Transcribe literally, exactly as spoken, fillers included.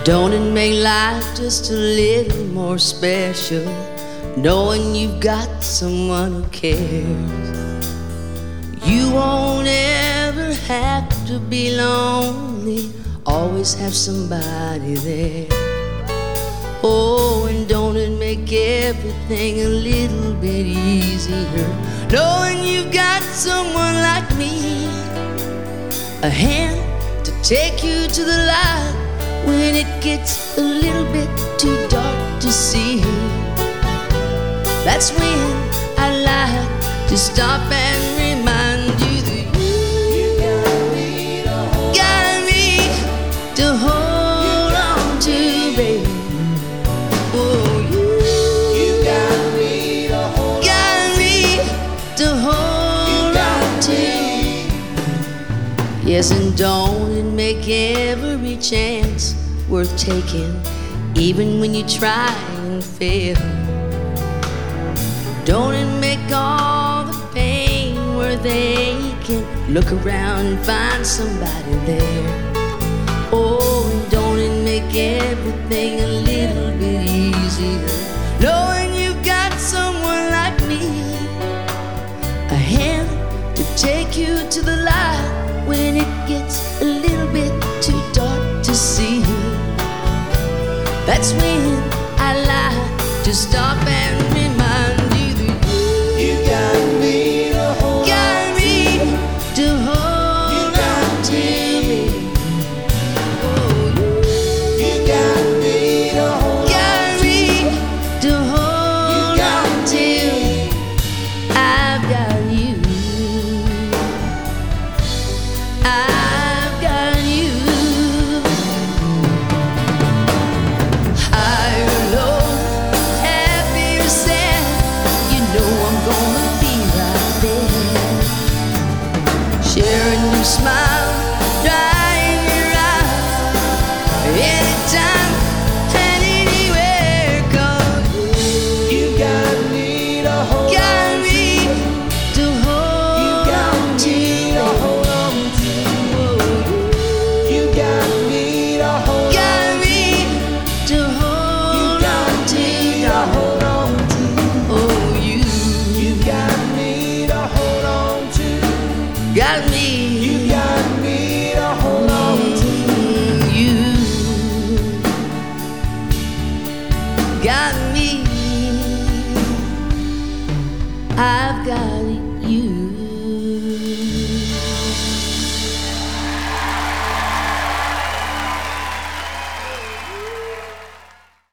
Don't it make life just a little more special, knowing you've got someone who cares? You won't ever have to be lonely, always have somebody there. Oh, and don't it make everything a little bit easier, knowing you've got someone like me, a hand to take you to the light when it gets a little bit too dark to see. That's when I like to stop and remind you that you got me to hold, got me to hold on to, baby. Oh, you, you got me to hold, got me to hold on to. Yes, and don't it make every chance worth taking, even when you try and fail? Don't it make all the pain worth aching? Look around and find somebody there. Oh, and don't it make everything a little bit easier, knowing you've got someone like me, a hand to take you to the light when it gets a little bit too dark to see. That's when I like to stop and remind you that you got me to hold, got me to hold on to, baby. Oh, you, you got me to hold, got me to hold on to. I've got you, I've got you. Sharing your smile, drying your eyes, anytime and anywhere. 'Cause you got me to hold, got me to hold, you got me to hold on to. You got me to hold, got me to hold on to, to hold on to. Oh, you, you got me to hold on to. Got me, you got me to hold on to. You got me, I've got you.